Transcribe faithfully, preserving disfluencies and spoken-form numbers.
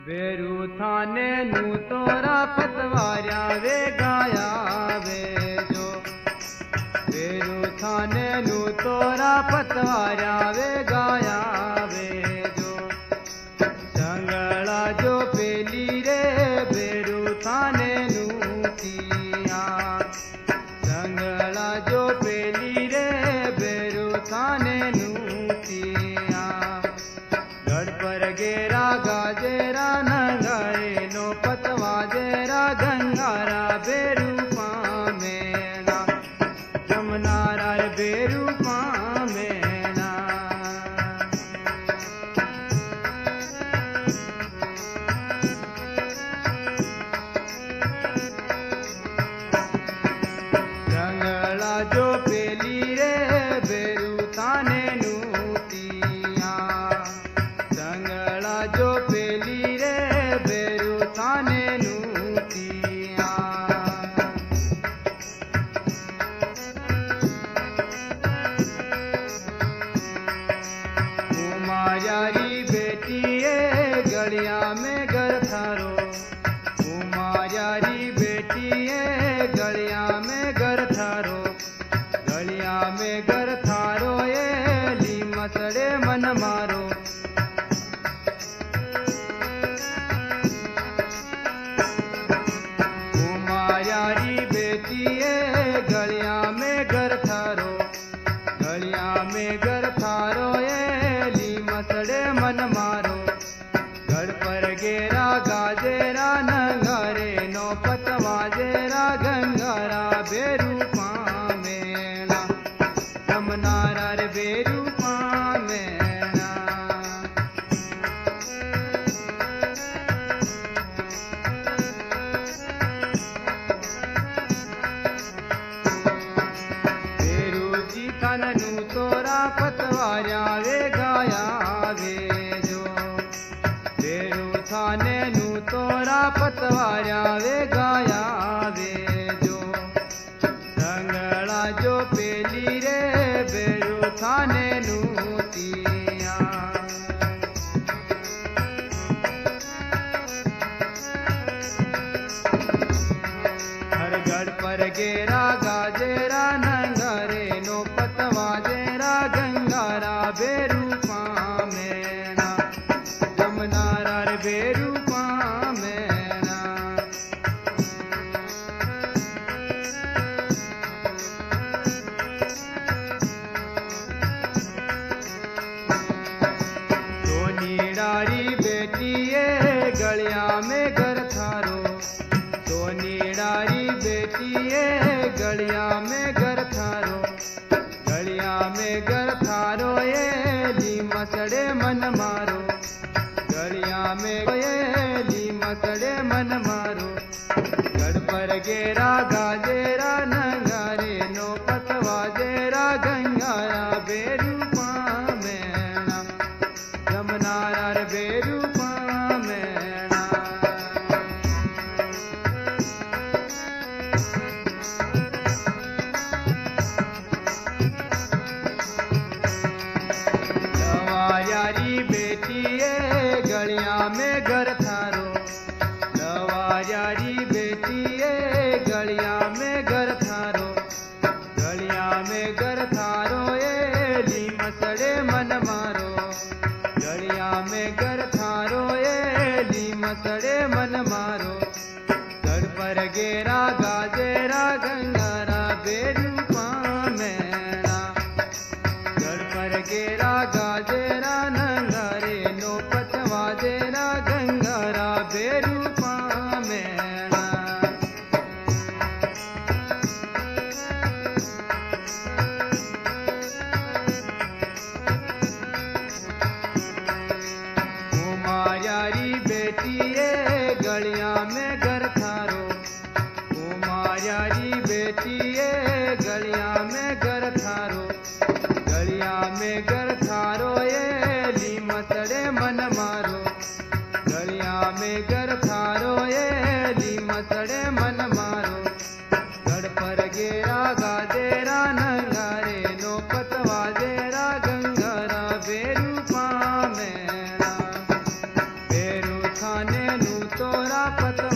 बेरू थाने नू तोरा पतवारिया वे गाया वे जो। बेरू थाने नू तोरा पतवारिया वे गाया वे जो। जंगला जो पेली रे बेरू थाने नू किया। जंगला जो पेली रे बेरू थाने नू किया। गढ़ पर गेरा गाजेरा नगारे नो पतवाजेरा गंगारा बेरू पामेना। जमनारा बेरू पामेना। जंगला जो पेली रे बेरू थाने नू किया। जंगला जो पेली रे बेरू थाने नू किया। कुमारी बेटिए गलिया में घर थारो। कुमारी बेटिए गलिया में घर थारो। गलिया में घर थारो ये ली मसड़े मन मारो। कुमारी बेटिए गलिया में घर थारो। गलिया में घर थारो ये ली मसड़े मन मारो। गढ़ पर गेरा गाजेरा नगारे नो पतवाजेरा गंगारा बेरू पामेना। जमनारा रे बेरू पामेना। बेरू जी थानू तोरा पतवारिया वे गाया वे जो। बेरू थाने नू तोरा पतवारिया वे गाया वे जो। जंगला जो पेली रे बेरू थाने नू किया। हर गढ़ पर गेरा गाजेरा नंगारे नो पतवाजेरा गंगारा बेरू पामेना। जमनारा रे बेरू पामेना। सोनीडारी बेटिए गलिया में घर थारो। सोनीडारी बेटिए गलिया में घर थारो। गलिया में घर थारो ये ली मसड़े मन मारो। गलिया में ये ली मसड़े मन मारो। गढ़ पर गेरा गाजेरा नगारे नो पतवाजेरा गंगारा बेरू पामेना। जमनारा रे बेरू पामेना। लवायारी बेटिए गलिया में घर थारो। लवायारी बेटिए गलिया में घर थारो। गलिया में घर थारो ये ली मसड़े मन मारो। गलिया में घर थारो ये ली मसड़े मन मारो। गढ़ पर गेरा गाजेरा गंगारा बेरू पामेना। गढ़ पर गेरा गाजेरा नगारे नो पतवाजेरा गंगारा बेरू पामेना। कुमारी बेटिए गलिया में घर थारो। कुमारी बेटिए गलिया में घर थारो। गलिया में घर थारो ये ली मसड़े मन मारो। गलिया में घर थारो ये ली मसड़े मन मारो। गढ़ पर गेरा गाजेरा नगारे नो पतवाजेरा गंगारा बेरू पामेना। बेरू थाने मोरा पत